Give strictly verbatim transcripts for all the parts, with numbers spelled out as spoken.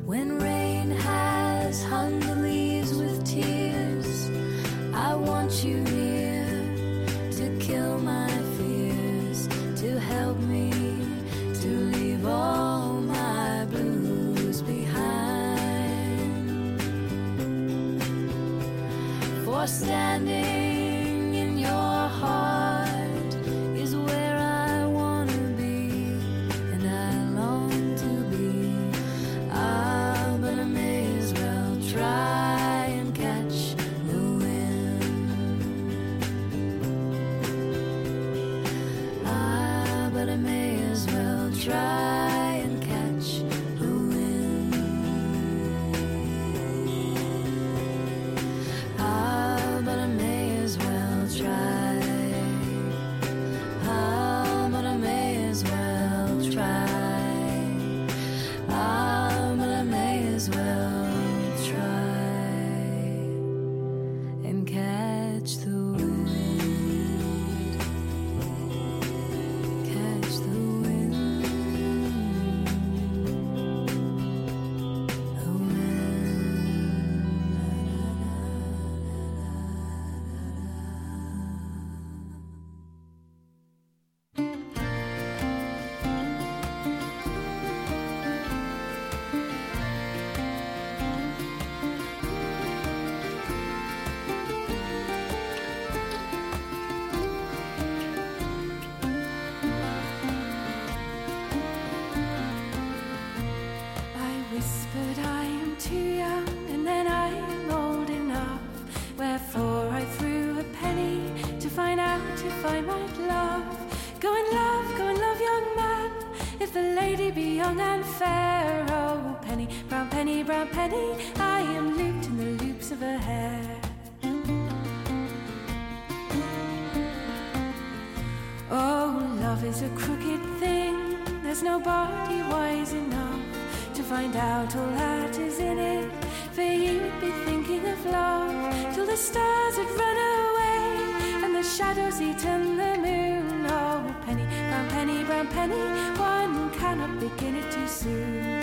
When rain has hung the leaves with tears, I want you near to kill my fears, to help me to leave all my blues behind. For standing in your heart is where I want to be, and I long to be. Ah, but I may as well try and catch the wind. Ah, but I may as well try and catch the wind. Ah, but I may as well try. Ah, but I may as well try. Ah, but I may as well try and catch the wind. Catch the wind. The I whispered I am too young, and then I am old enough. Wherefore I threw a penny to find out if I might love. Go and love, go and love, young man, if the lady be young and fair. Oh, penny, brown penny, brown penny, I am looped in the loops of her hair. Oh, love is a crooked thing. There's nobody wise enough to find out all that is in it. For you'd be thinking of love till the stars had run away and the shadows eaten the moon. Oh, penny, brown penny, brown penny, one cannot begin it too soon.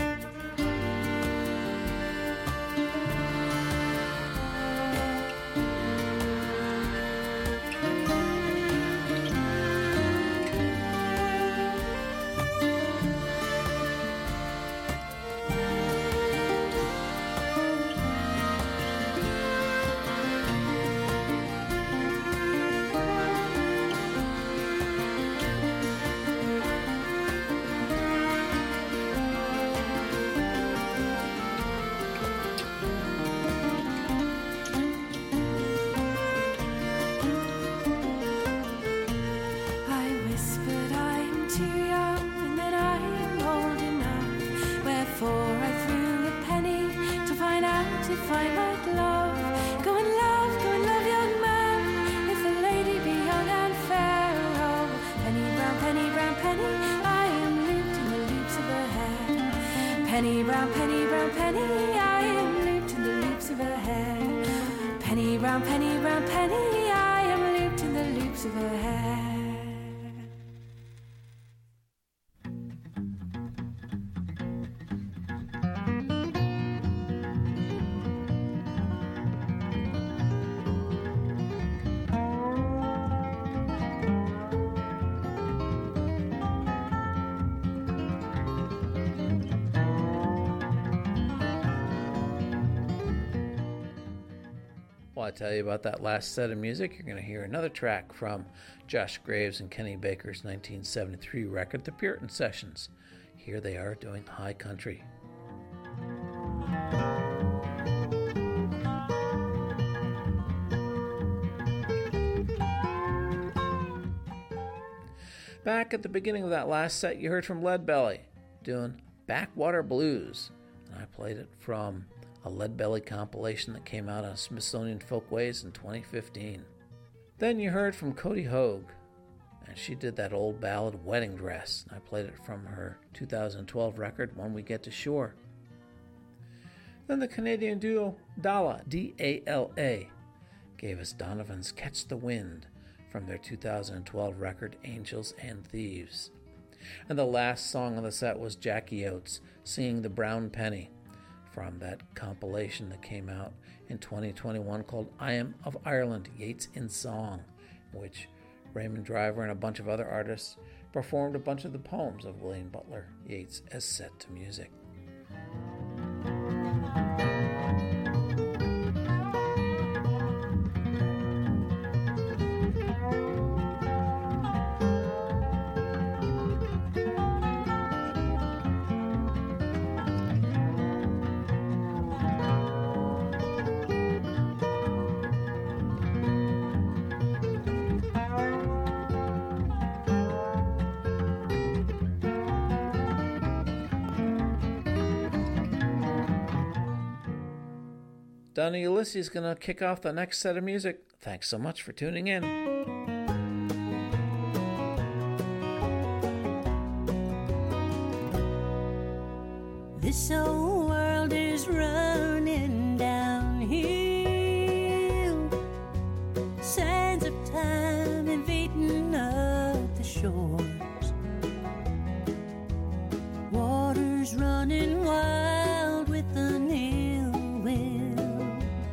I whispered I am too young, and then I am old enough. Wherefore I threw a penny to find out if I might love. Go and love, go and love, young man, if the lady be young and fair. Oh, penny, brown penny, brown penny, I am looped in the loops of her hair. Penny, brown penny, brown penny, I am looped in the loops of her hair. Penny, brown penny, brown penny, I am looped in the loops of her hair. Well, I tell you about that last set of music, you're going to hear another track from Josh Graves and Kenny Baker's nineteen seventy-three record, The Puritan Sessions. Here they are doing High Country. Back at the beginning of that last set, you heard from Leadbelly doing Backwater Blues. And I played it from a Leadbelly compilation that came out on Smithsonian Folkways in twenty fifteen. Then you heard from Cody Hogue, and she did that old ballad Wedding Dress. And I played it from her two thousand twelve record, When We Get to Shore. Then the Canadian duo Dala, D A L A, gave us Donovan's Catch the Wind from their two thousand twelve record, Angels and Thieves. And the last song on the set was Jackie Oates singing The Brown Penny from that compilation that came out in twenty twenty-one called I Am of Ireland, Yeats in Song, in which Raymond Driver and a bunch of other artists performed a bunch of the poems of William Butler Yeats as set to music. Donnie Ulysses is going to kick off the next set of music. Thanks so much for tuning in. This old world is running downhill. Sands of time have eaten up the shores. Water's running wild with an ill will.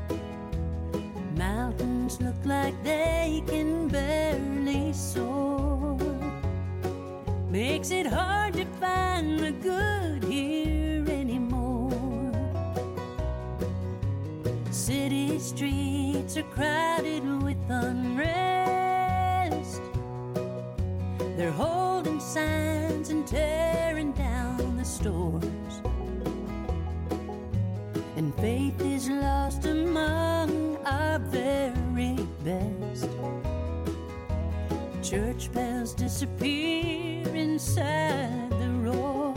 Mountains look like they can barely soar. Makes it hard to find the good here anymore. City streets are crowded with unrest. They're holding signs and tearing down the stores. And faith is lost among our very best. Church bells disappear inside the roar.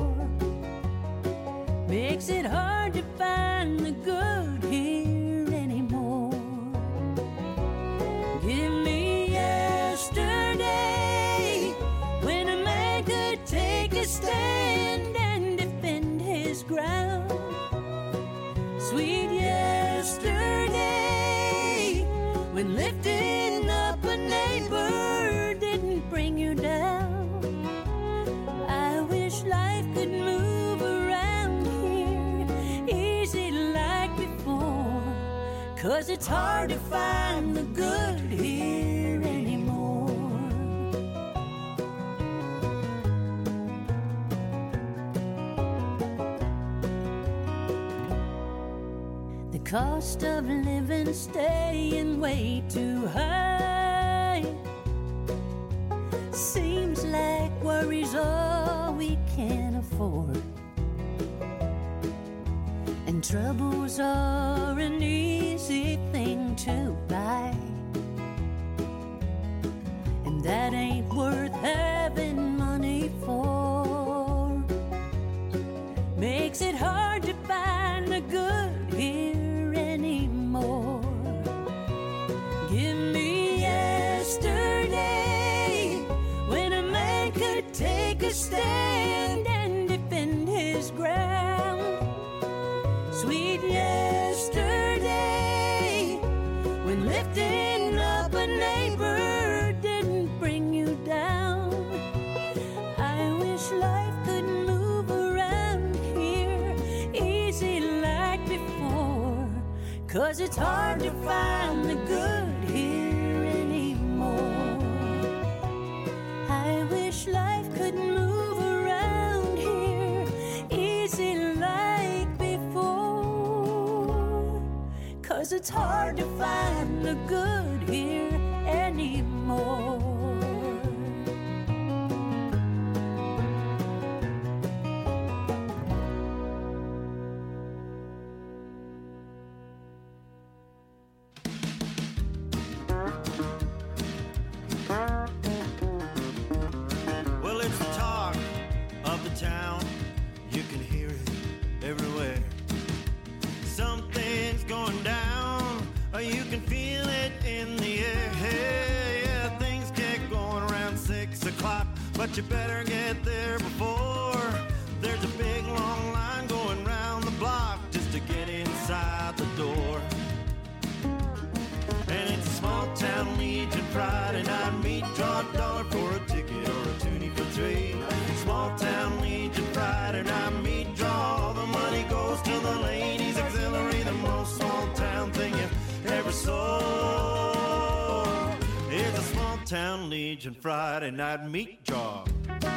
Makes it hard to find the good here anymore. Give me yesterday, when a man could take a stand and defend his ground. Sweet yesterday, when lifting up a neighbor didn't bring you down. I wish life could move around here easy like before, 'cause it's hard to find the good here anymore. The cost of living staying way too high. Seems like worry's all we can afford. And troubles are an easy thing to buy. And that ain't worth having money for. Makes it hard to find the good here anymore. Give me yesterday, when a man could take a stand and defend his ground. Sweet yesterday, when lifting up a neighbor didn't bring you down. I wish life could move around here easy like before, 'cause it's hard to find the good here anymore. I wish life could move around here easy like before, 'cause it's hard to find the good here anymore. Well, it's the talk of the town. You can hear it everywhere. Something's going down, or you can feel it in the air. Hey, yeah, things get going around six o'clock, but you better get there before. There's a big long line going round the block just to get inside the door. And it's a small town Legion Friday night meet. Draw a dollar for a ticket or a toonie for three. Small town Legion Friday night meet. Draw, all the money goes to the lady Legion Friday night meat job.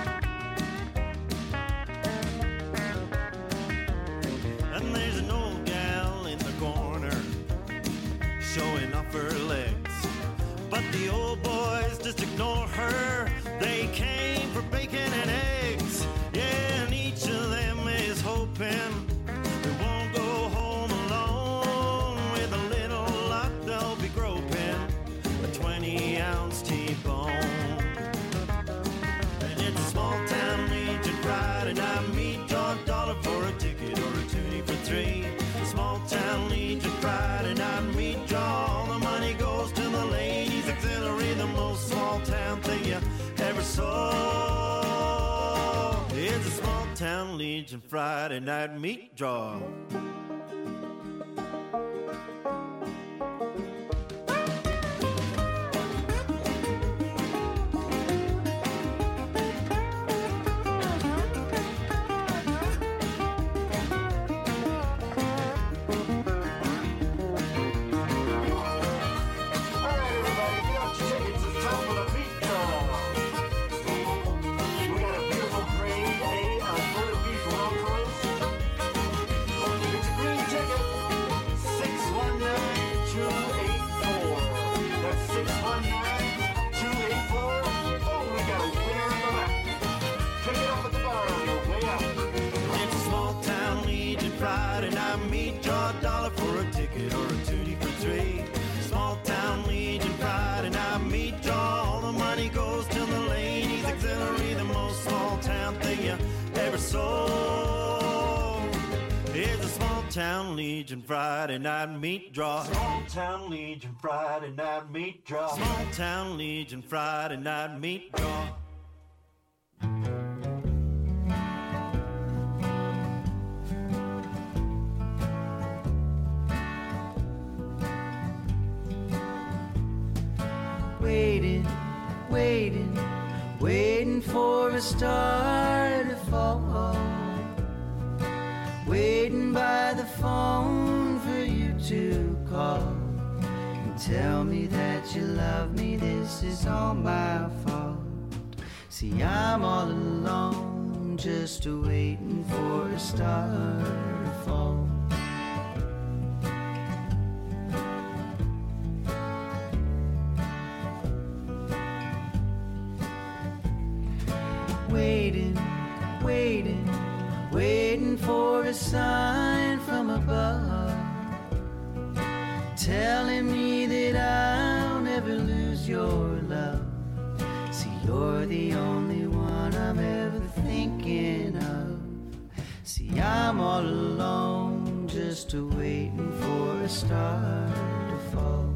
And there's an old gal in the corner showing off her legs, but the old boys just ignore her. They came for bacon and eggs, yeah, and each of them is hoping they won't go home alone. With a little luck they'll be groping a twenty ounce T-bone. And it's a small town Legion Friday night meat, draw a dollar for a ticket or a toonie for three. Small town Legion Friday night meat draw, all the money goes to the ladies auxiliary, the most small town thing you ever saw. It's a small town Legion Friday night meat draw. Town Legion Friday night meat draw. Small town Legion Friday night meat draw. Small town Legion Friday night meat draw. Waiting, waiting, waiting for a star to fall. Waiting by the phone for you to call and tell me that you love me. This is all my fault. See, I'm all alone, just waiting for a star to fall. Waiting, waiting, waiting for a sign from above, telling me that I'll never lose your love. See, you're the only one I'm ever thinking of. See, I'm all alone, just waiting for a star to fall.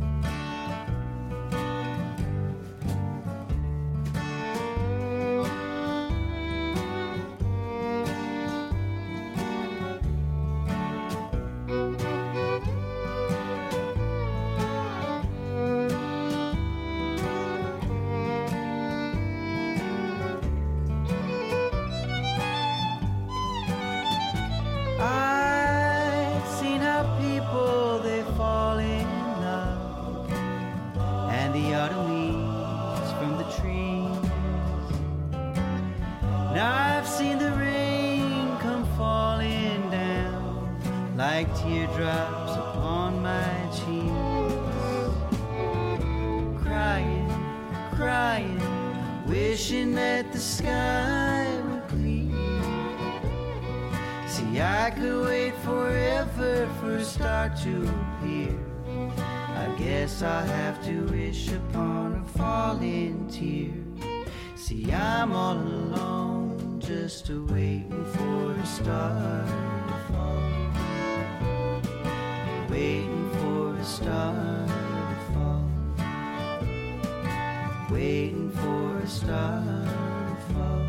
Teardrops upon my cheeks, crying, crying, wishing that the sky would clear. See, I could wait forever for a star to appear. I guess I'll have to wish upon a falling tear. See, I'm all alone, just waiting for a star to fall. Waiting for a star to fall. Waiting for a star to fall.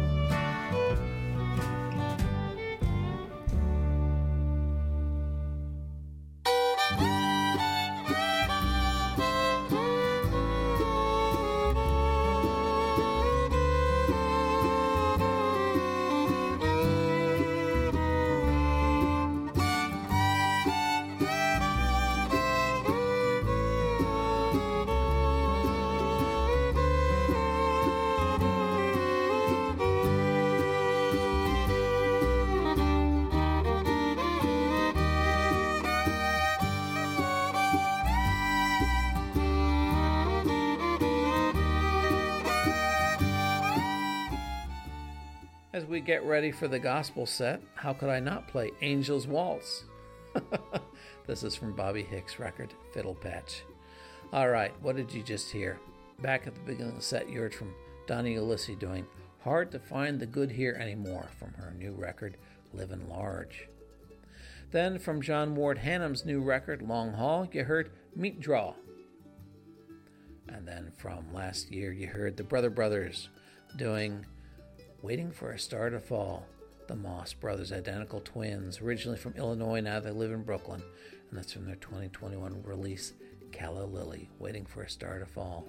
we get ready for the gospel set, how could I not play Angel's Waltz? This is from Bobby Hicks' record, Fiddle Patch. All right, what did you just hear? Back at the beginning of the set, you heard from Donnie Ulysses doing Hard to Find the Good Here Anymore from her new record, Livin' Large. Then from John Ward Hannum's new record, Long Haul, you heard Meat Draw. And then from last year, you heard the Brother Brothers doing Waiting for a Star to Fall. The Moss Brothers, identical twins, originally from Illinois, now they live in Brooklyn. And that's from their twenty twenty-one release, Calla Lily, Waiting for a Star to Fall.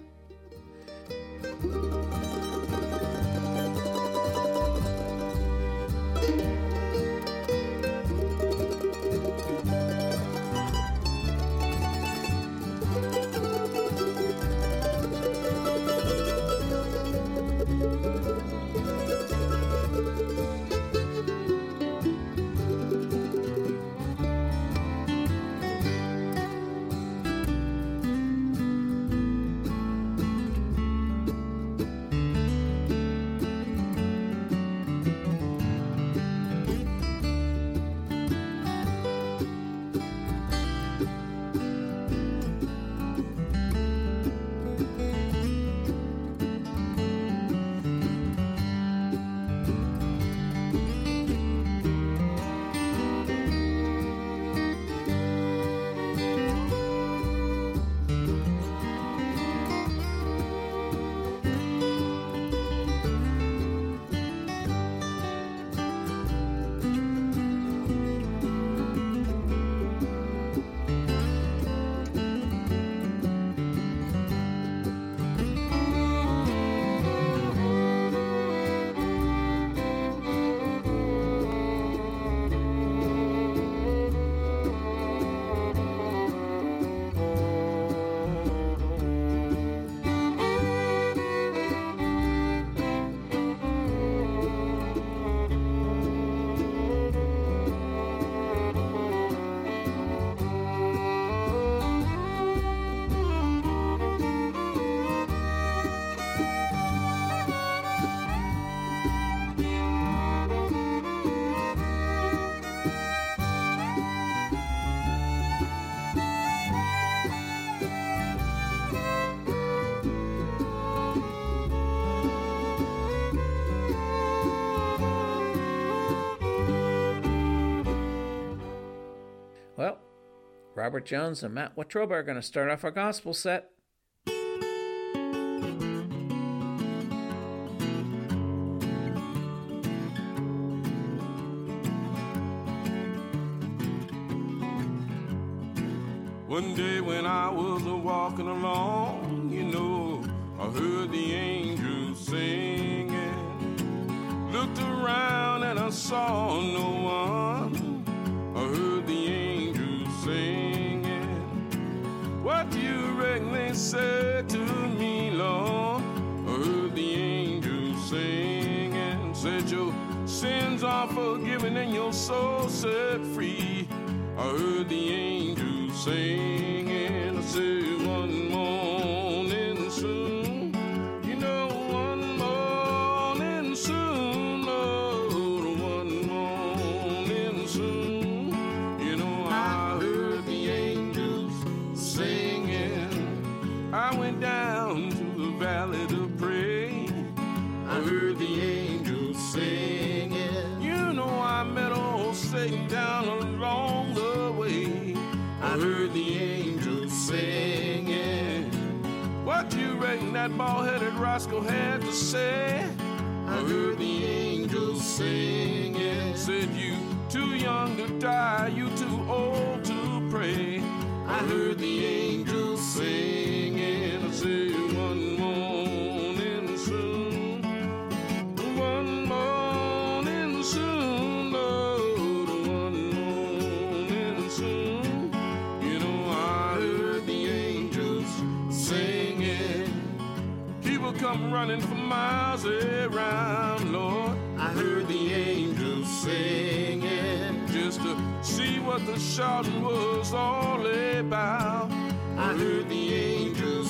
Well, Robert Jones and Matt Watroba are going to start off our gospel set. One day when I was walking along, you know, I heard the angels singing. Looked around and I saw no one. I heard the angels singing. What do you reckon they said to me, Lord? I heard the angels singing. Said your sins are forgiven and your soul set free. I heard the angels singing. I said one morning soon, you know, one morning soon, Lord, one morning soon, you know, I heard the angels singing. I went down to the valley to pray. I heard the angels singing. You know, I met old Satan down along the way. I heard the angels singing. What you reckon that bald-headed rascal had to say? I heard the angels singing. Said you too young to die, you too old to pray. I heard the angels singing. I said one morning soon, one morning soon, Lord, one morning soon. You know, I heard the angels singing. People come running for miles around, Lord. I heard the angels singing. Just to see what the shouting was all about. I heard the angels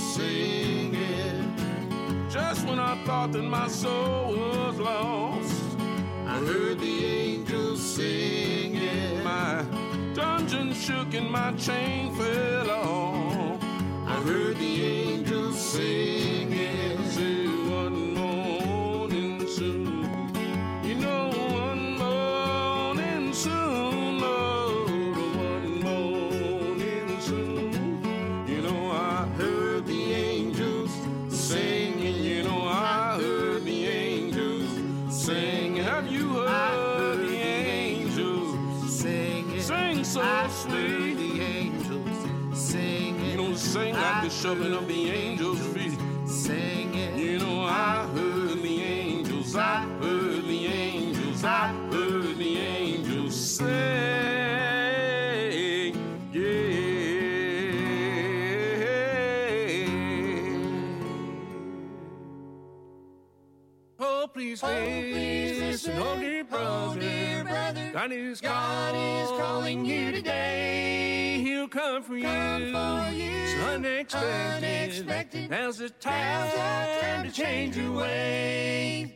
singing. Just when I thought that my soul was lost, I I heard the angels singing. My dungeon shook and my chain fell off. I heard the angels singing. Say one morning soon, you know, one morning soon, Lord, one morning soon. You know, I heard the angels singing. You know, I heard the angels singing. Have you heard, heard the angels singing? Sing so I sweet. The angels singing. You know, sing like I the shoving of the angels' feet. Singing. You know, I heard the angels. I heard the angels. I heard the angels sing. Yeah. Oh, please, oh, please listen, oh dear brother, oh, dear brother. God is, God is calling you today. He'll come for come you. For you. It's unexpected. unexpected. Now's the time, time to change your way.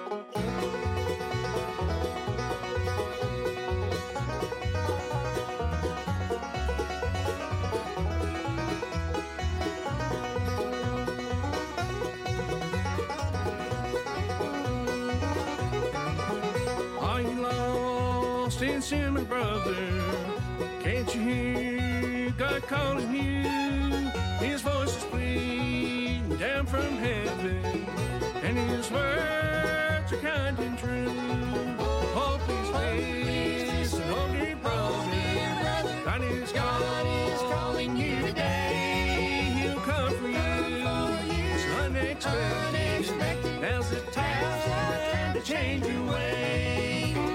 Sincere, my brother, can't you hear God calling you? His voice is pleading down from heaven, and his words are kind and true. Oh, please listen, oh dear brother, God is, God is calling you today. He'll come for you. It's unexpected. Now's the time to change your way.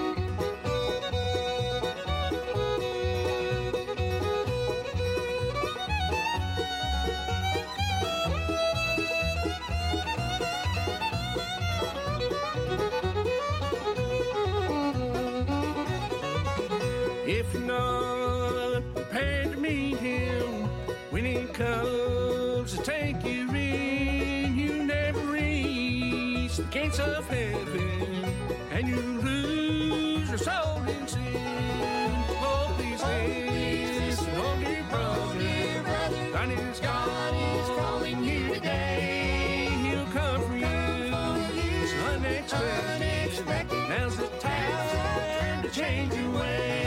If you're not prepared to meet him when he comes to take you in, you never reach the gates of heaven, and you lose your soul in sin. Oh, please listen, oh dear brother, God is, God is calling you today. He'll come for you. It's unexpected. Now's the time to change your way.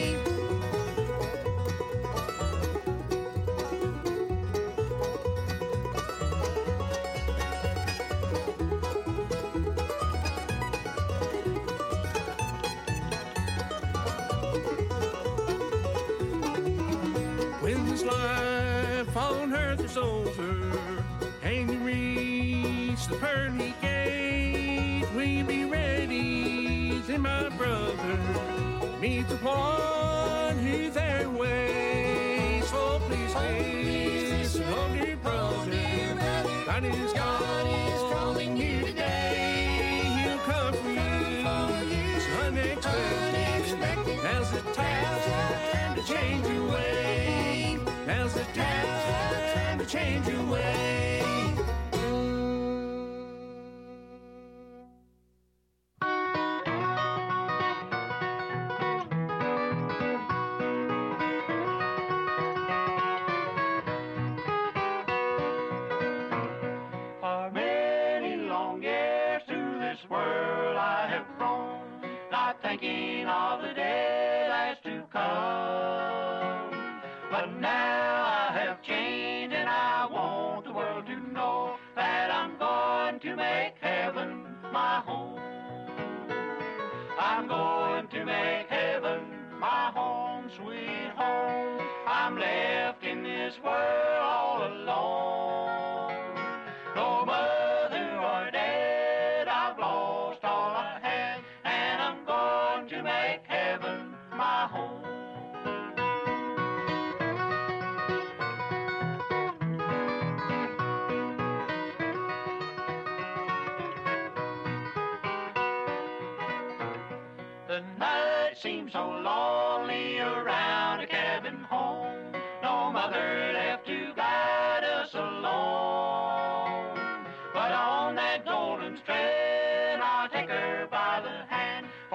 When this life on earth is over and you reach the pearly gate, will you be ready, then my brother, meet the one who there waits? Oh, please listen, oh dear brother, God is, God is calling you today. He'll come for you. It's unexpected. Now's the time to change your way. Now's the time to change your way. For many long years through this world I have roamed, not thinking of the day that's to come. But now I have changed and I want the world to know that I'm going to make heaven my home. I'm going to make heaven my home, sweet home. I'm left in this world all alone. No mother or dad, I've lost all I had, and I'm going to make heaven my home. The night seems so lonely around a cabin home. No mother left to guide us alone. But on that golden strand, I'll take her by the hand,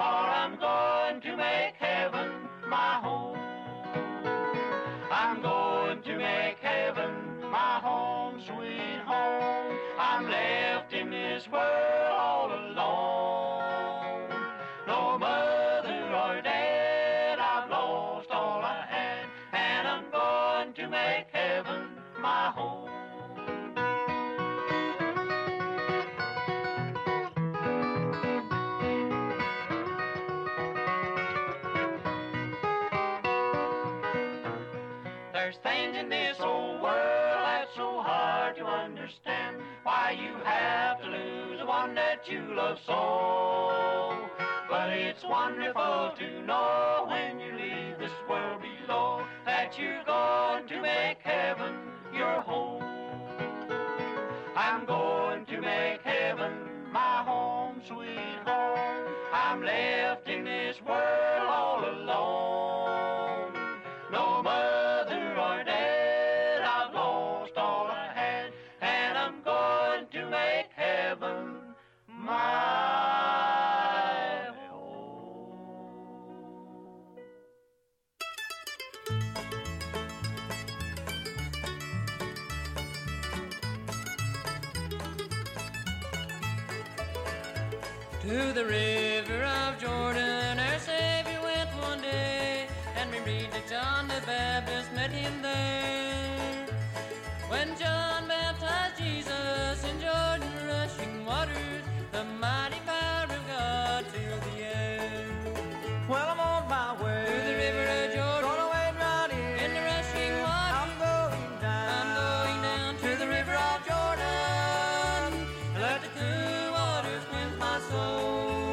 sweet home. I'm left in this world all alone. No mother or dad, I've lost all I had, and I'm going to make heaven my home. There's things in this old world that's so hard to understand, why you have to lose the one that you love so. But it's wonderful to know when you leave this world below that you're going to make heaven your home. I'm going to make heaven my home, sweet home. I'm left in this world all alone. No mother or dad, I've lost all I had, and I'm going to make heaven my home. To the river of Jordan our Savior went one day, and we read that John the Baptist met him there. When John baptized Jesus in Jordan rushing waters, the mighty power of God filled the air. Well, I'm on my way To the river of Jordan, gonna wade right in, in the rushing water, I'm going down, I'm going down to the river of Jordan. Let the cool waters cleanse my soul.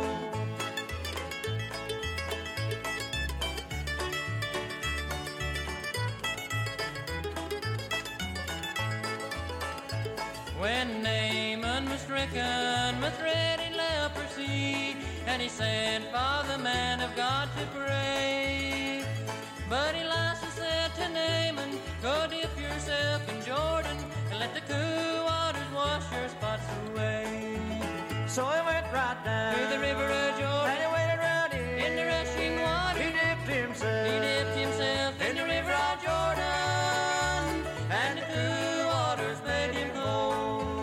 When Naaman was stricken with dreading leprosy, and he sent for the man of God to pray. But Elisha said to Naaman, go dip yourself in Jordan, and let the cool waters wash your spots away. So he went right down To the river of Jordan, and he waded right in, in the rushing water, he dipped himself, he dipped himself in the river of Jordan, and the cool waters made him whole.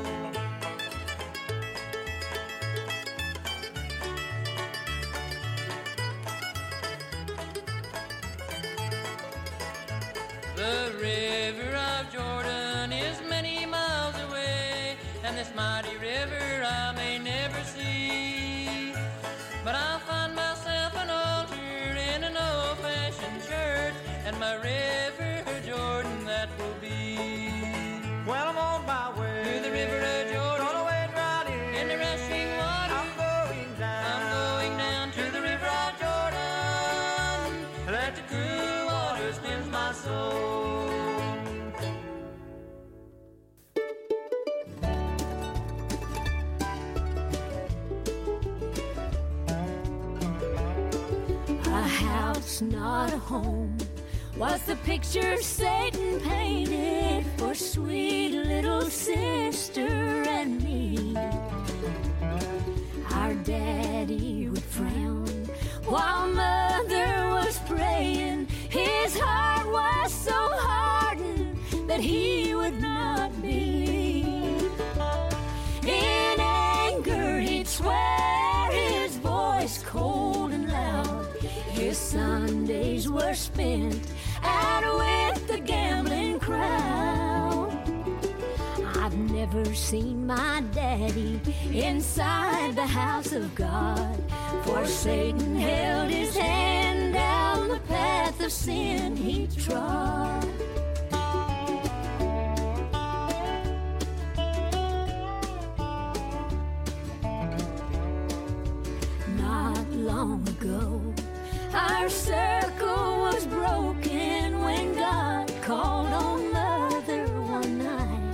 The river of Jordan is many miles away, and this mighty river I may never see. But I'll find myself an altar in an old-fashioned church, and my river Jordan that will be. well, I'm on my way To the river of Jordan, gonna wade right in, in the rushing water, I'm going down, I'm going down to the river of Jordan. Let the cool waters cleanse my soul. A house, not a home, was the picture Satan painted for sweet little sister and me. Our daddy would frown while mother was praying. His heart was so hardened that he would not believe. In anger he'd swear, his voice cold and loud. His Sundays were spent out with the gambling crowd. I've never seen my daddy inside the house of God, for Satan held his hand down the path of sin he trod. Not long ago, our circle was broken when God called on Mother one night.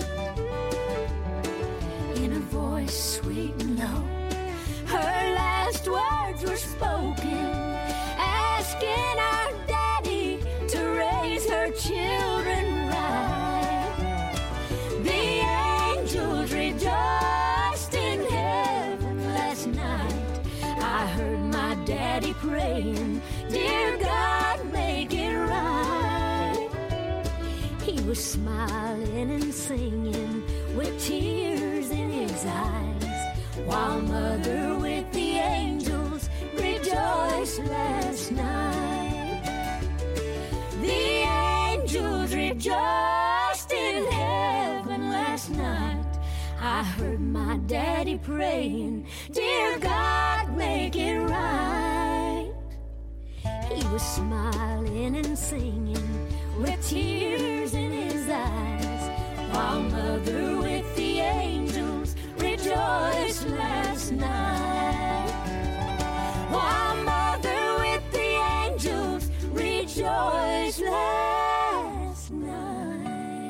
In a voice sweet and low, her last words were spoken, asking our daddy to raise her children right. The angels rejoiced in heaven last night. I heard my daddy praying, dear God, make it right. He was smiling smiling and singing with tears in his eyes, while Mother with the angels rejoiced last night. The angels rejoiced in heaven last night. I heard my daddy praying, dear God, make it right. He was smiling and singing with tears in his eyes, while Mother with the angels rejoiced last night. While Mother with the angels rejoiced last night.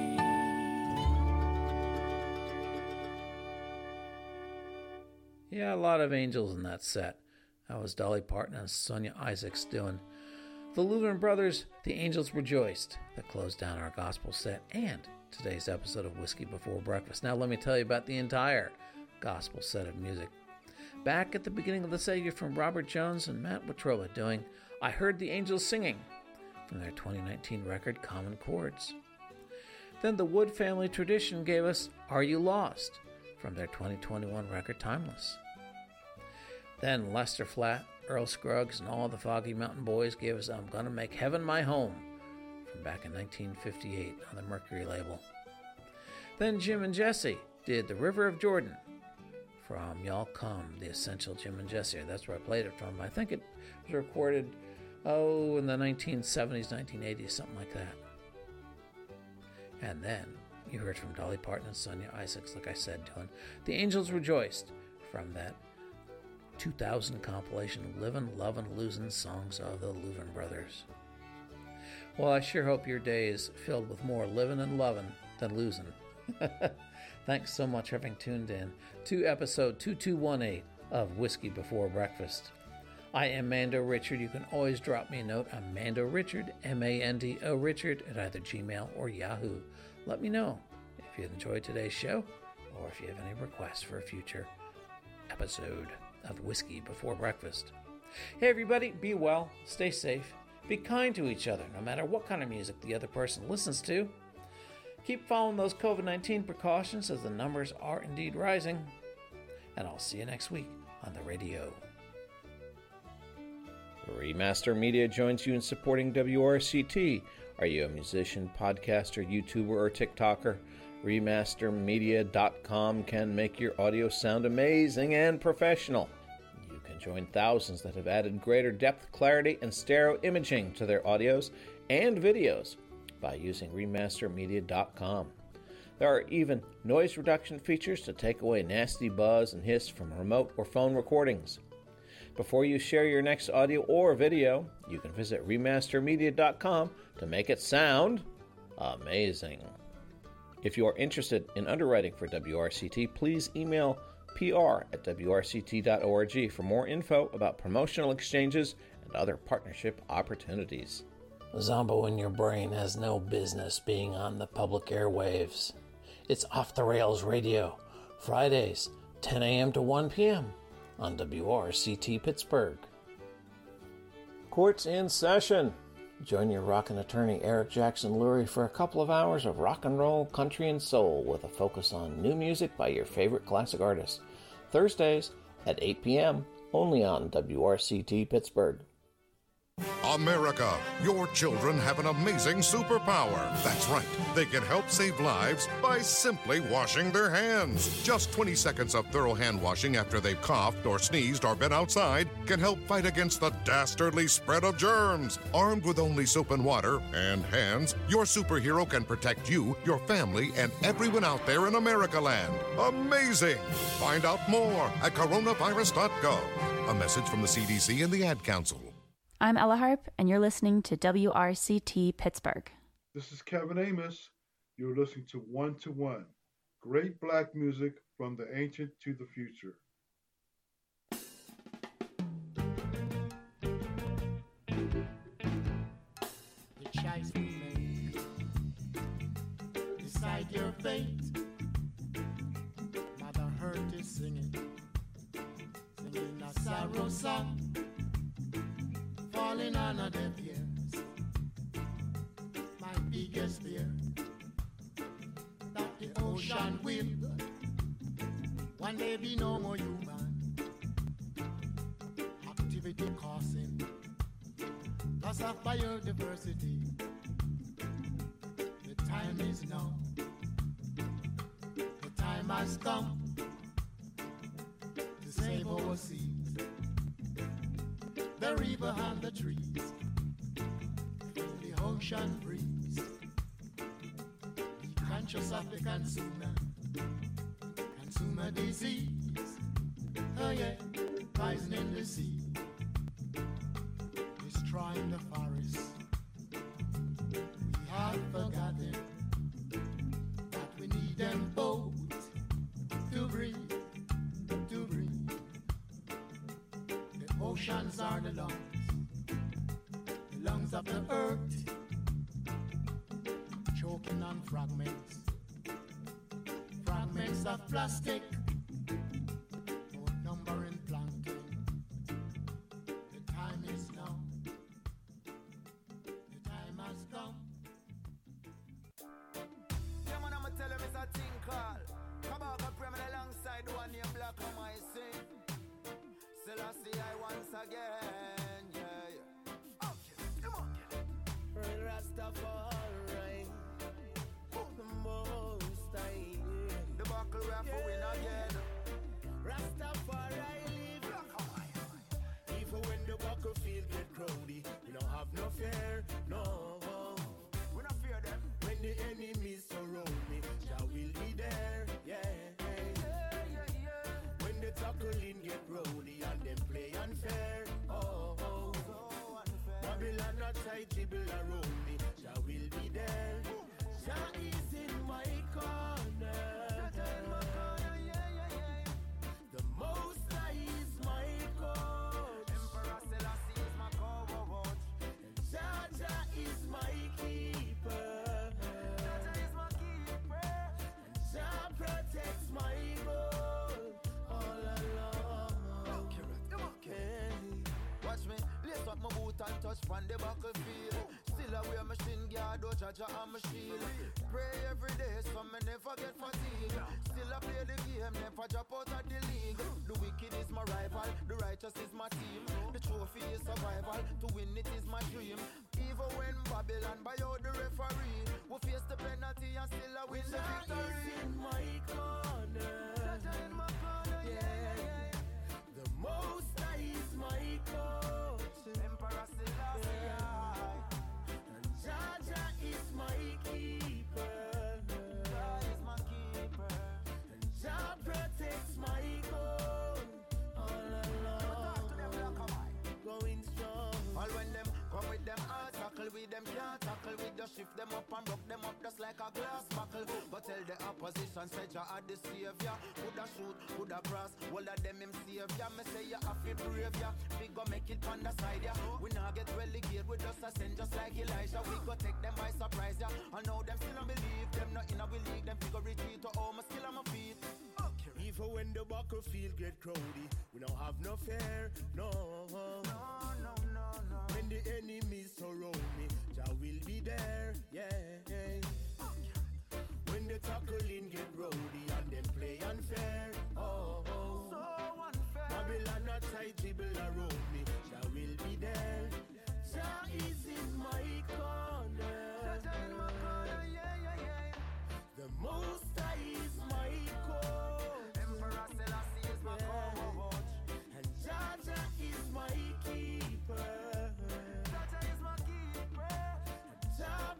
Yeah, a lot of angels in that set. That was Dolly Parton and Sonia Isaacs doing The Louvin Brothers, The Angels Rejoiced, that closed down our gospel set and today's episode of Whiskey Before Breakfast. Now let me tell you about the entire gospel set of music. Back at the beginning of the set, you're from Robert Jones and Matt Wetruba doing I Heard the Angels Singing from their twenty nineteen record Common Chords. Then the Wood Family Tradition gave us Are You Lost from their twenty twenty-one record Timeless. Then Lester Flatt, Earl Scruggs, and all the Foggy Mountain Boys gave us I'm Gonna Make Heaven My Home from back in nineteen fifty-eight on the Mercury label. Then Jim and Jesse did The River of Jordan from Y'all Come, the Essential Jim and Jesse. That's where I played it from. I think it was recorded, oh, in the nineteen seventies, nineteen eighties, something like that. And then you heard from Dolly Parton and Sonia Isaacs, like I said, doing The Angels Rejoiced from that two thousand compilation Livin', Lovin', Losin' Songs of the Louvin Brothers. Well, I sure hope your day is filled with more living and loving than losing. Thanks so much for having tuned in to episode two two one eight of Whiskey Before Breakfast. I am Mando Richard. You can always drop me a note. I'm Mando Richard, M A N D O Richard, at either Gmail or Yahoo. Let me know if you enjoyed today's show or if you have any requests for a future episode of Whiskey Before Breakfast. Hey everybody, be well, stay safe, be kind to each other, no matter what kind of music the other person listens to. Keep following those covid nineteen precautions as the numbers are indeed rising. And I'll see you next week on the radio. Remaster Media joins you in supporting W R C T. Are you a musician, podcaster, YouTuber, or TikToker? Remaster Media dot com can make your audio sound amazing and professional. You can join thousands that have added greater depth, clarity, and stereo imaging to their audios and videos by using Remaster Media dot com. There are even noise reduction features to take away nasty buzz and hiss from remote or phone recordings. Before you share your next audio or video, you can visit Remaster Media dot com to make it sound amazing. If you are interested in underwriting for W R C T, please email P R at W R C T dot org for more info about promotional exchanges and other partnership opportunities. Zombo in your brain has no business being on the public airwaves. It's Off the Rails Radio, Fridays, ten a.m. to one p.m. on W R C T Pittsburgh. Court's in session. Join your rockin' attorney Eric Jackson Lurie for a couple of hours of rock and roll, country, and soul with a focus on new music by your favorite classic artists. Thursdays at eight p.m. only on W R C T Pittsburgh. America, your children have an amazing superpower. That's right. They can help save lives by simply washing their hands. Just twenty seconds of thorough hand washing after they've coughed or sneezed or been outside can help fight against the dastardly spread of germs. Armed with only soap and water and hands, your superhero can protect you, your family, and everyone out there in America land. Amazing! Find out more at coronavirus dot gov. A message from the C D C and the Ad Council. I'm Ella Harp, and you're listening to W R C T Pittsburgh. This is Kevin Amos. You're listening to One to One. Great black music from the ancient to the future. The choice we make, decide your fate. Mother Hurt is singing, singing a sorrow song. Falling on a deaf ears, my biggest fear. ocean will one day be no more human activity causing loss of biodiversity. The time is now. The time has come to save our seas, the river and the trees, the ocean breeze. Be conscious of the consumer, consumer disease. Oh yeah, poisoning the sea, destroying the forest. We have forgotten that we need them both to breathe, to breathe. The oceans are the lungs, the lungs of the earth, choking on fragments, fragments of plastic, outnumbering plankton. The time is now. The time has come. Yeah, man, I'ma tell him it's a thing called Kabaka Premier alongside the one named Black on my sing. Selassie I once again, yeah, yeah. Okay, come on, get Rastafari, the most I the buckle rap for win again. Rastafari live. Even when the battlefield get crowdy, we don't have no fear, no. We don't fear them. When the enemies surround me, Jah will be there, yeah. Yeah, yeah, yeah. When the tackling get rowdy and them play unfair, oh, oh. So unfair. Babylon not tight, dribble around me, Jah will be there. Jah is in my corner. The Most High is my coach. Emperor Selassie is my co-watch. And Jah is my keeper. Jah is my keeper. And Jah protects my goal all along. Okay, okay. Watch me, lace up my boot and touch from the battlefield. Still I wear my shin guard, oh Jah Jah and my shield. Pray every day so me never get fatigued. Still I play the game, never drop out of the league. The wicked is my rival, the righteous is my team. The trophy is survival, to win it is my dream. Even when Babylon buy out the referee, we face the penalty and still I win the victory. In my corner, in my corner, yeah, yeah. The Most High is my coach. Emperor Selassie, and Jah Jah is my keeper. Jah is my keeper. And Jah protects my goal all along. Going strong. All when them come with them hard tackle with them can't tackle with the shift them up and broke them up just like a glass buckle. But tell the opposition say Jah are the savior. Coulda shoot, coulda cross, all of them him savior. Me say you have to brave ya. We go make it on the side ya. We now get relegated with us a send just like Elijah. We go take them by surprise ya. I know them still don't believe them not in our league. Them figure retreat to home still on my feet. Okay. Even when the battlefield get crowdy, we don't have no fear, no. No, no, no, no. When the enemies surround me, Jah will be there, yeah. When the tackling get rowdy and them play unfair, oh, oh. So unfair. Babylon not tight, dribble around me, Jah will be there. Jah is in my corner. Jah in my corner, yeah, yeah, yeah. The Most High is my coach. Emperor Selassie is my co-watch. And Jah Jah is my keeper. Jah Jah is my keeper. And Jah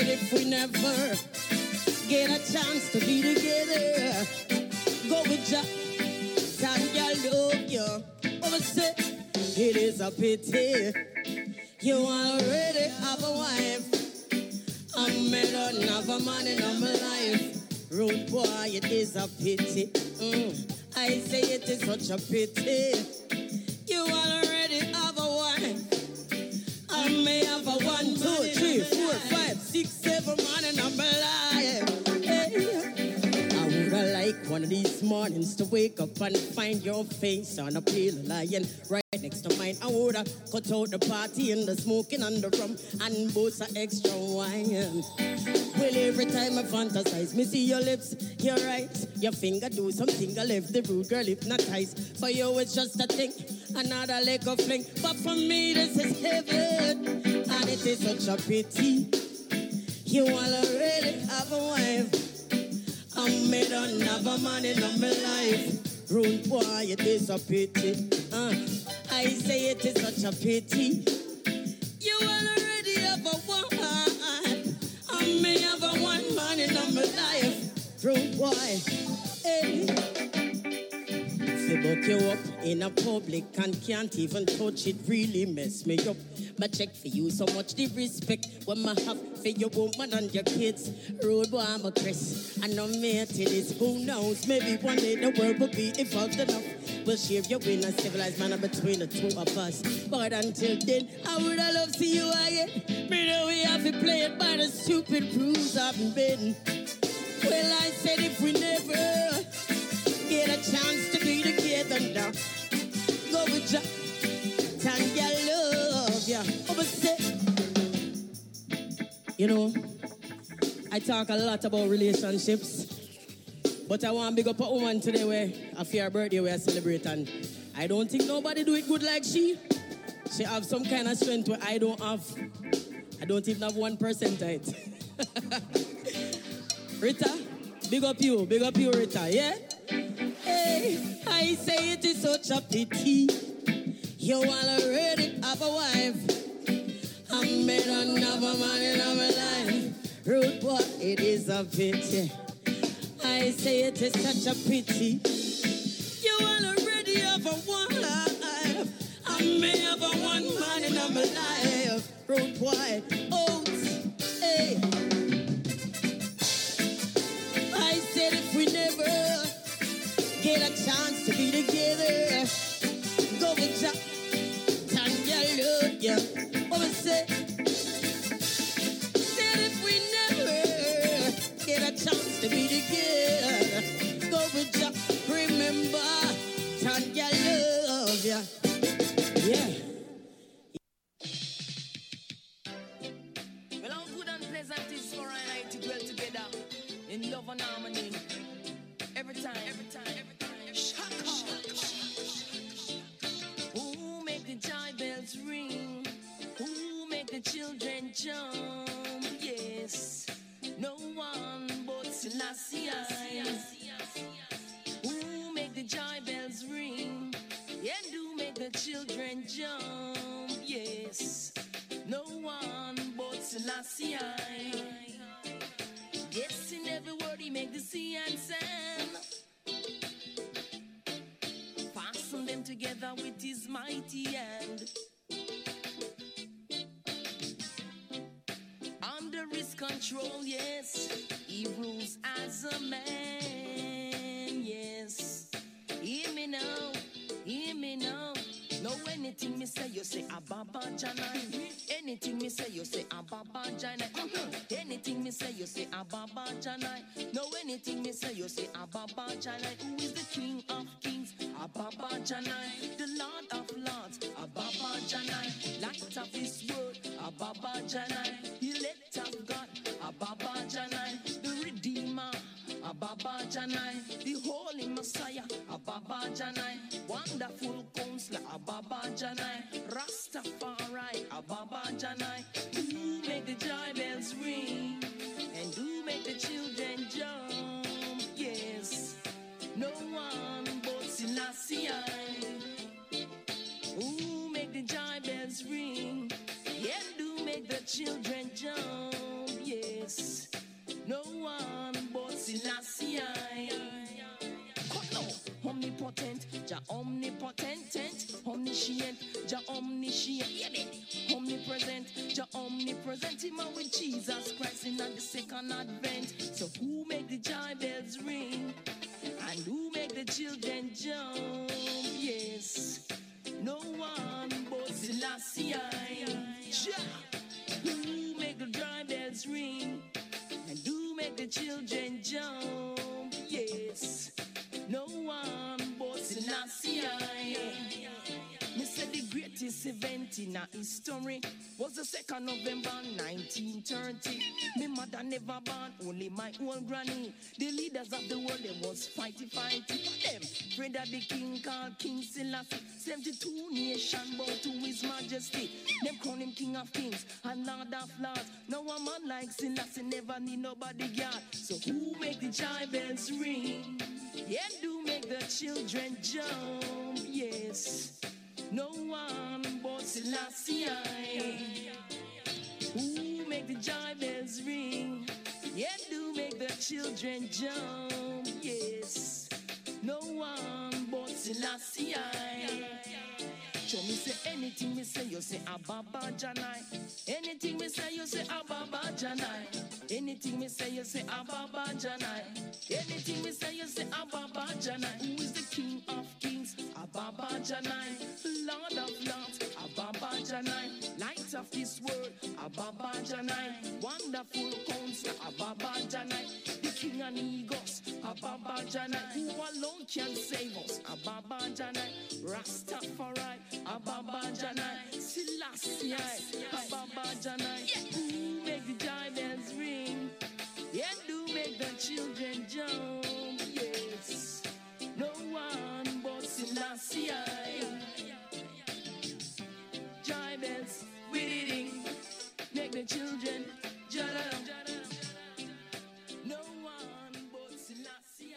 said if we never get a chance to be together, go with Jah, Tanya love you. Oh, I say, it is a pity you already have a wife. I may not have a man in my life. Rude boy, it is a pity. Mm. I say it is such a pity. You already have a wife. I may have a one, two, three, four, five, six, seven man in my life. Hey. I would have liked one of these mornings to wake up and find your face on a pale lion right next to mine. I would have cut out the party and the smoking and the rum and boost an extra wine. Well, every time I fantasize, me see your lips, your eyes, your finger do something. I left the rude girl hypnotized. For you, it's just a thing, another leg of fling. But for me, this is heaven, and it is such a pity. You already have a wife. I made another man in my life. Rude boy, it is a pity. Uh, I say it is such a pity. You already have a wife. I may have a one man in my life. Rude boy, hey. If they book you up in a public and can't even touch it, really mess me up. But check for you so much the respect when I have for your woman and your kids. Rude boy, I'm a Chris, and I'm here to this. Who knows? Maybe one day the world will be evolved enough. We'll share your win a civilized manner between the two of us. But until then, I would have loved to see you again. Me know we have to play it by the stupid rules I've been. Well, I said if we never get a chance to be together now, go with Jah, Tanya love ya. Oh, but say, you know, I talk a lot about relationships, but I want to big up a woman today where a fair birthday we are celebrating. I don't think nobody do it good like she. She have some kind of strength where I don't have. I don't even have one percent of it. Rita, big up you, big up you, Rita, yeah? Hey, I say it is such a pity. You already have a wife. I made another man in my life. Rude boy, it is a pity. I say it is such a pity. You already have a wife. I may have a one man in my life. Rude boy, oh, hey. I said if we never get a chance to be together, go with Jah, Tanya love ya. What we say? Said if we never get a chance to be together, go with Jah. Remember, Tanya love ya. Yeah. Well, how good and pleasant is for I and I to dwell together in love and harmony. Every time, every time, every time. Shaka. Who make the joy bells ring? Who make the children jump? Yes, no one but Selassie. Who make the joy bells ring? And do make the children jump? Yes, no one but Selassie. Yes, in every word he make the sea and sand. Fasten them together with his mighty hand. Under his control, yes, he rules as a man. Yes, hear me now, hear me now. No, anything me say, you say Ababa Janai. Anything me say, you say Ababa Janai. Anything me say, you say Ababa Janai. No, anything me say, you say Ababa Janai. Who is the King of Kings? Ababa Janai. The Lord of Lords, Ababa Janai. Light of His word, Ababa Janai. Elect of God, Ababa Janai. The Redeemer, Ababa Janai. The Holy Messiah, Ababa Janai. Wonderful Counselor, Ababa Janai. Rastafari, Ababa Janai. Do make the joy bells ring, and do make the children jump. Yes, no one but Selassie. Who make the joy bells ring, and do make the children jump. Yeah. Present him out with Jesus Christ in the second advent. So who make the joy bells ring? And who make the children jump? Yes, no one but Selassie. Jah. Who make the joy bells ring? And who make the children jump? Yes, no one but Selassie. Me said the greatest event in our history was the second of November nineteen thirty. Me mother never born, only my old granny. The leaders of the world, they was fighty fighty for them. Afraid of the king called King Selassie. seventy-two nation bow to his majesty. Them crown him king of kings and lord of lords. Now a man like Selassie never need nobody guard. So who make the joy bells ring? Yeah, do make the children jump, yes. No one but Selassie. Who make the joy bells ring? Yeah, do make the children jump, yes. No one but Selassie. So me say anything me say, you say Ababa Janai. Anything me say, you say Ababa Janai. Anything me say, you say Ababa Janai. Anything me say, you say Ababa Janai. Who is the king of kings? Ababa Janai. Lord of lords, Ababa Janai. Light of this world, Ababa Janai. Wonderful counselor, Ababa Janai. The king and egos, Ababa Janai. Who alone can save us? Ababa Janai. Rastafari, Ababa Janai. Selassie, Ababa Janai. Who make the joy bells ring? Yeah, do make the children jump, yes. No one but Selassie. Joy bells, we did make the children jump. No one but Selassie.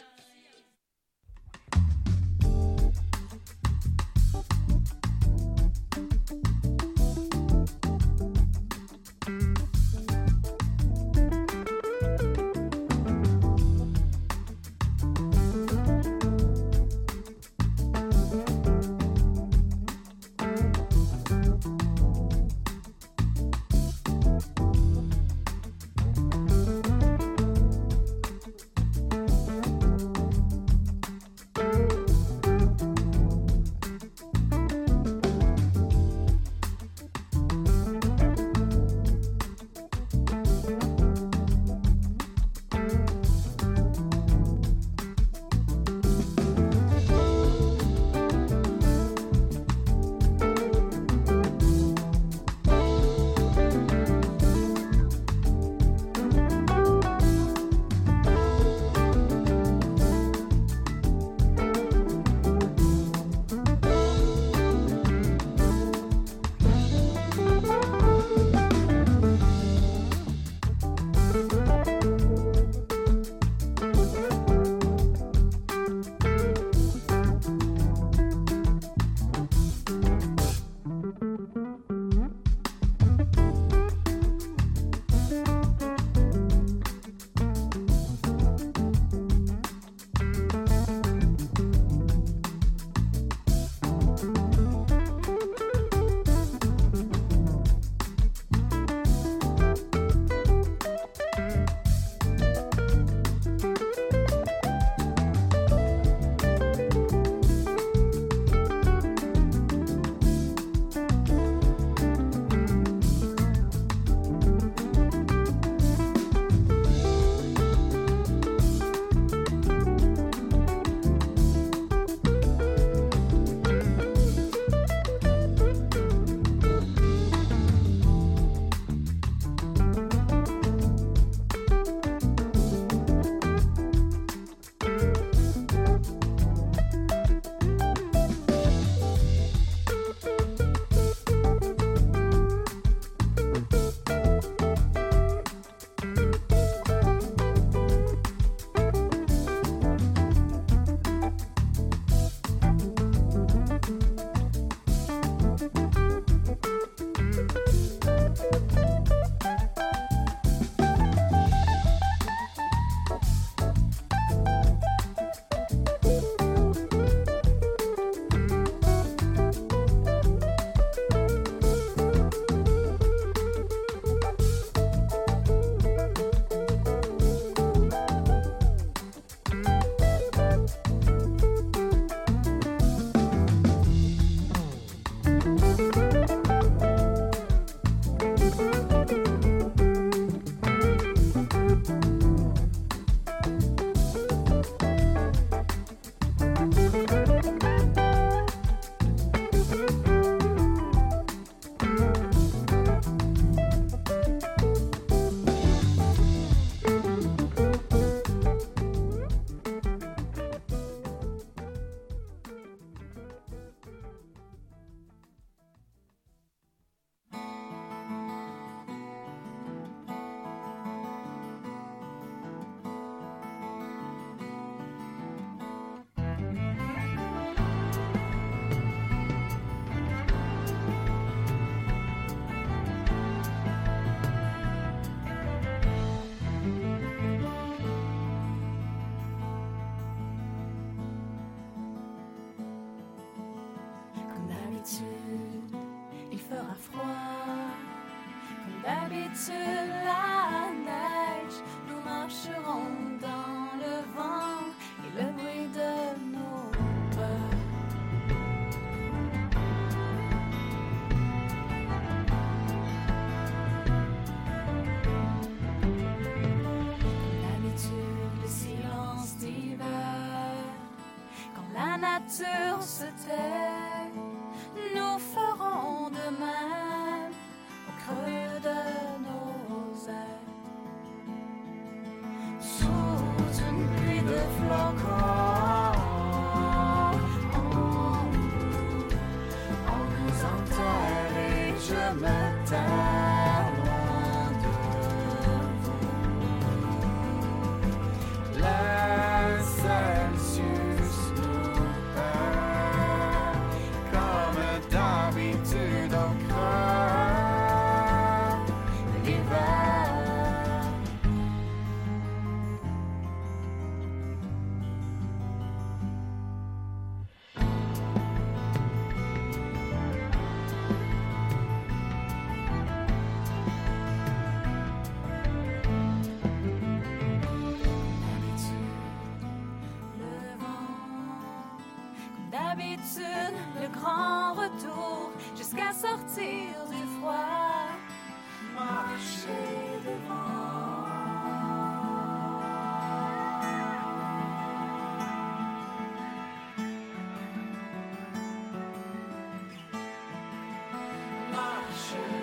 nature, la neige, nous marcherons dans le vent et le bruit de nos pas. La nature se tait, nous ferons de même au creux de nos ailes. Sous une pluie de flocons, on, on nous enterre et je me terre loin de vous. La Celsius d'habitude, le grand retour jusqu'à sortir du froid. Marcher devant. Marcher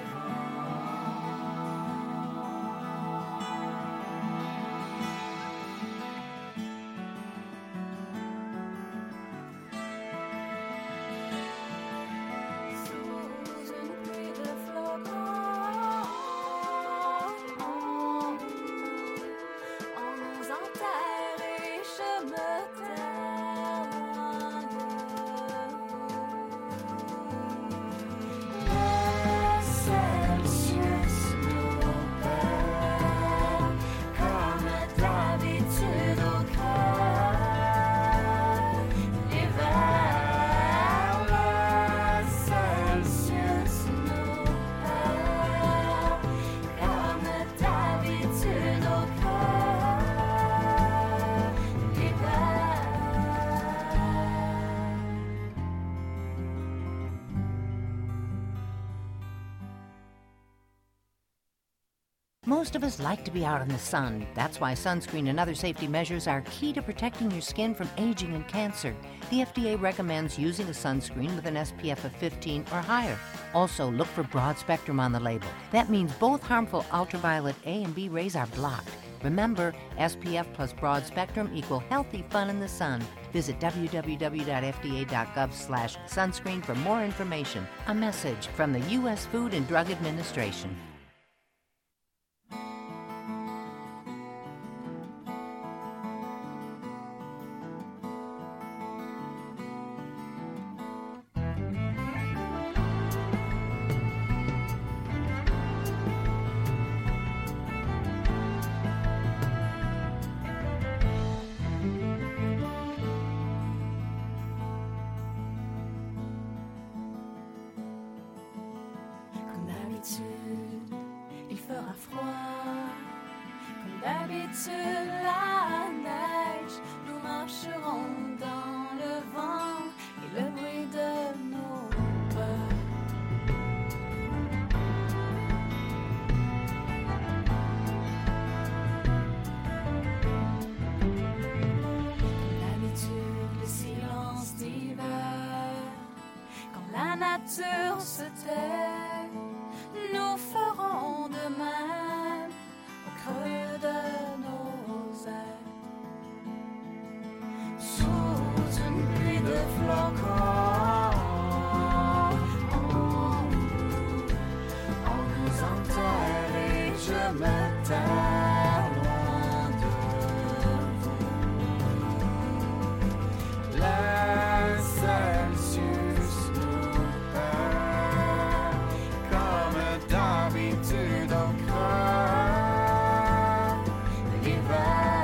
Most of us like to be out in the sun. That's why sunscreen and other safety measures are key to protecting your skin from aging and cancer. The F D A recommends using a sunscreen with an S P F of fifteen or higher. Also, look for broad spectrum on the label. That means both harmful ultraviolet A and B rays are blocked. Remember, S P F plus broad spectrum equal healthy fun in the sun. Visit w w w dot f d a dot gov slash sunscreen for more information. A message from the U S Food and Drug Administration. Il fera froid, comme d'habitude la neige, nous marcherons dans le vent et le bruit de nos pas. Comme d'habitude le silence d'hiver, quand la nature se tait, nous ferons de même au creux de nos ailes. Sous une pluie de flocons, on, on nous enterre et je me terre loin de vous. La Celsius nous perd comme d'habitude au creux de l'hiver.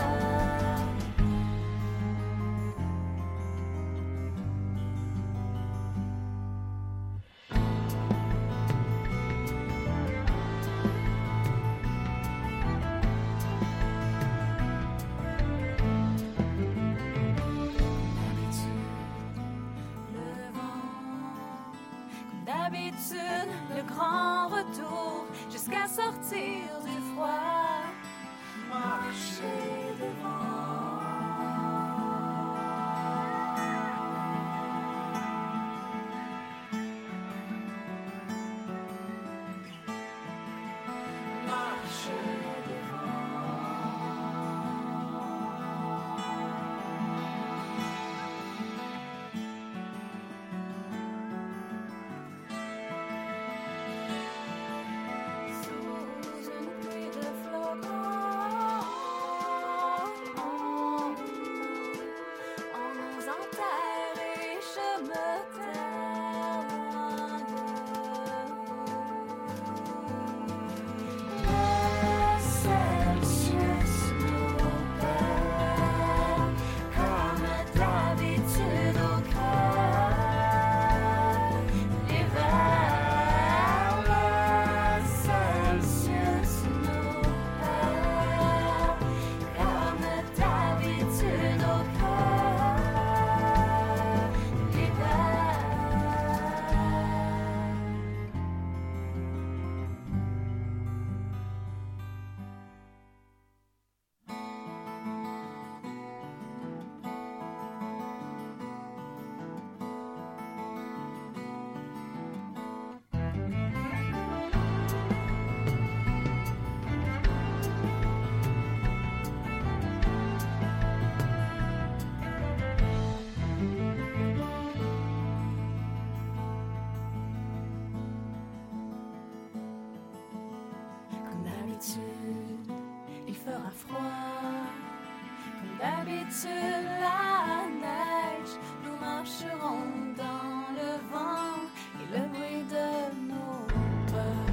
grand retour jusqu'à sortir du froid. Marcher devant. Il fera froid, comme d'habitude la neige. Nous marcherons dans le vent et le bruit de nos pas.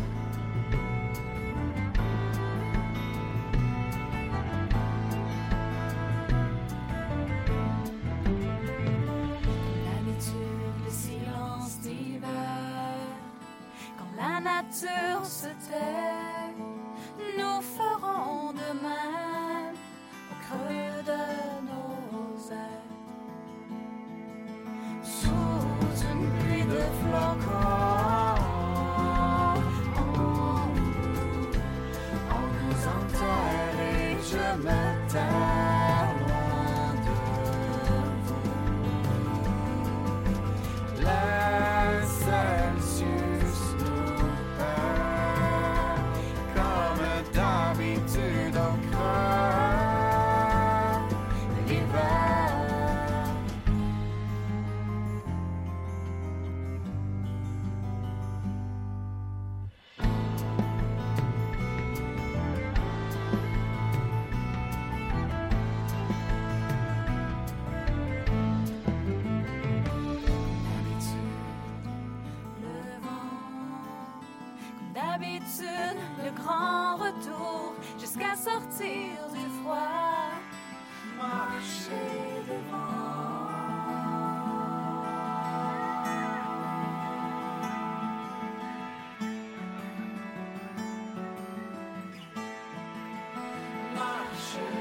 Comme d'habitude le silence d'hiver, quand la nature se tait, nous ferons de même au creux de nos ailes. Sous une pluie de flocons, on, on nous enterre et je me terre loin de vous. Le Celsius nous perd comme d'habitude au creux de l'hiver. D'habitude, le grand retour jusqu'à sortir du froid. Marcher devant. Marcher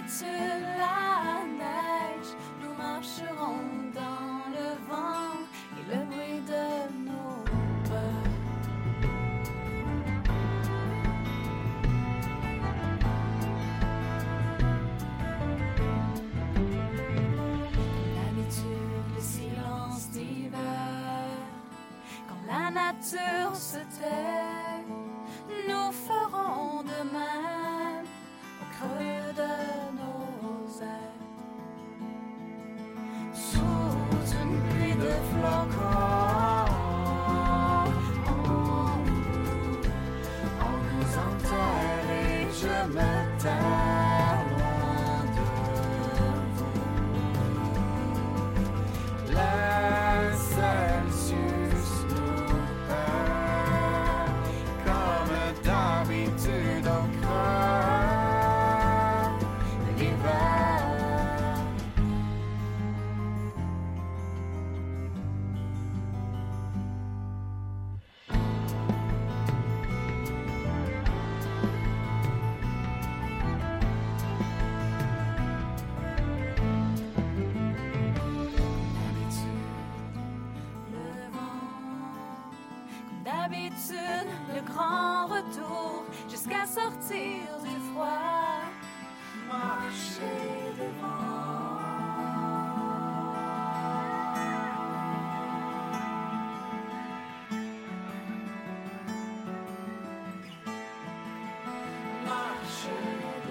sur la neige, nous marcherons dans le vent et le bruit de nos pas. L'habitude, le silence d'hiver, quand la nature se tait, nous ferons de même au creux de nos ailes. Sous une pluie de flocons, on, on nous enterre et je me terre loin de vous. Le Celsius nous perd comme d'habitude au creux de l'hiver. D'habitude, le grand retour jusqu'à sortir du froid, marcher devant. Marcher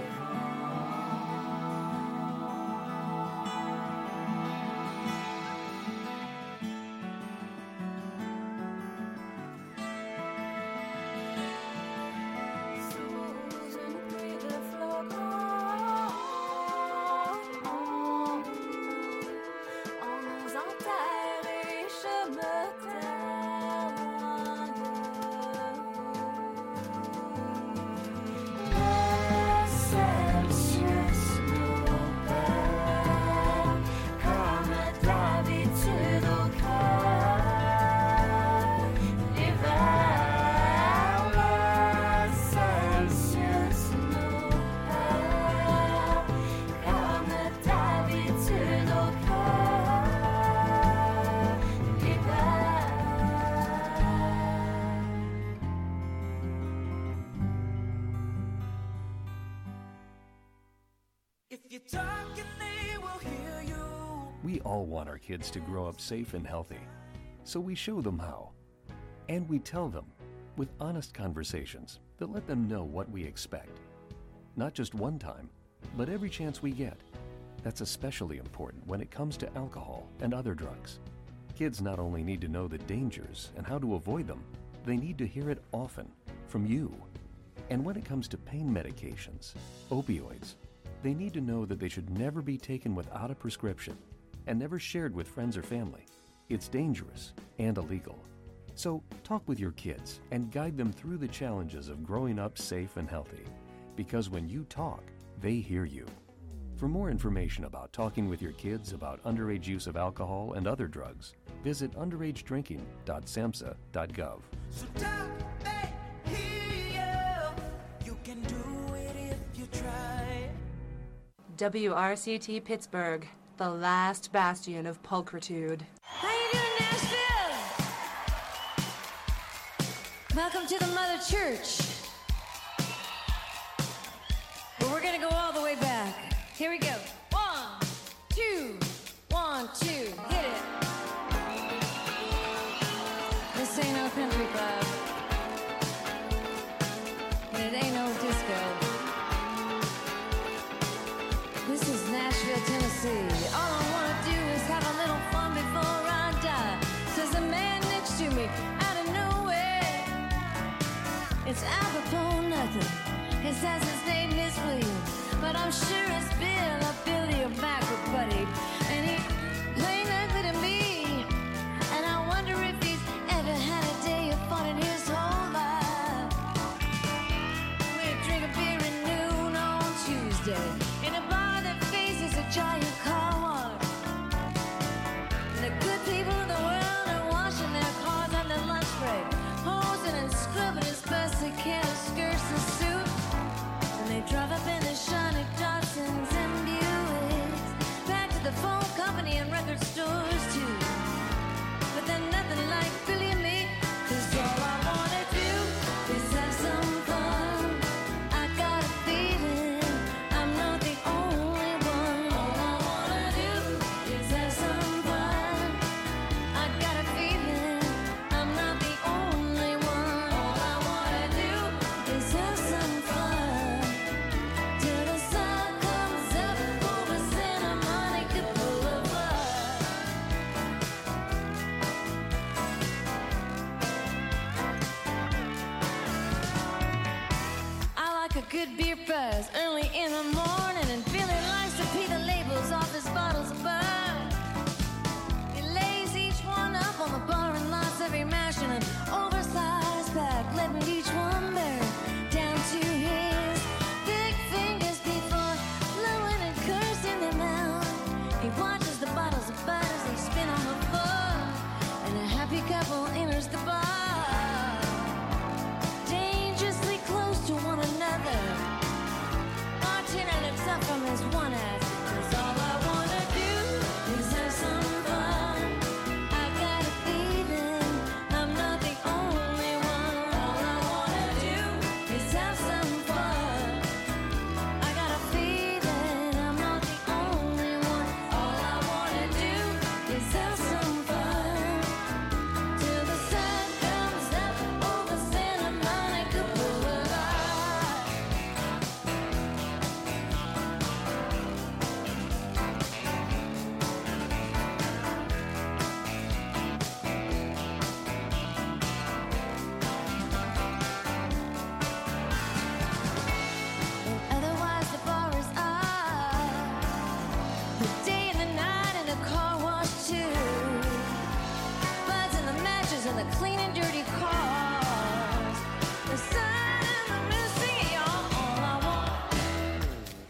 We all want our kids to grow up safe and healthy, so we show them how. And we tell them with honest conversations that let them know what we expect. Not just one time, but every chance we get. That's especially important when it comes to alcohol and other drugs. Kids not only need to know the dangers and how to avoid them, they need to hear it often from you. And when it comes to pain medications, opioids, they need to know that they should never be taken without a prescription and never shared with friends or family. It's dangerous and illegal. So talk with your kids and guide them through the challenges of growing up safe and healthy. Because when you talk, they hear you. For more information about talking with your kids about underage use of alcohol and other drugs, visit underage drinking dot samhsa dot gov. So talk, they hear you. You can do it if you try. W R C T Pittsburgh, the last bastion of pulchritude. How you doing, Nashville? Welcome to the Mother Church. But we're gonna go all the way back. Here we go. One, two, one, two, hit it. This ain't no country club. And it ain't no disco. This is Nashville, Tennessee. All I wanna do is have a little fun before I die. Says a man next to me out of nowhere. It's apropos nothing. He says his name is William, but I'm sure it's Bill or Billy or Mac or Buddy. And he plain ugly to me. And I wonder if he's ever had a day of fun in his whole life. We drink a beer at noon on Tuesday in a bar that faces a giant car wash. And the good people of the world are washing their cars on their lunch break, hosing and scrubbing as best they can. like a good beer buzz early in the morning, and Billy likes to peel the labels off his bottles of bud. He lays each one up on the bar and lots every mash in an oversized pack, letting each one bear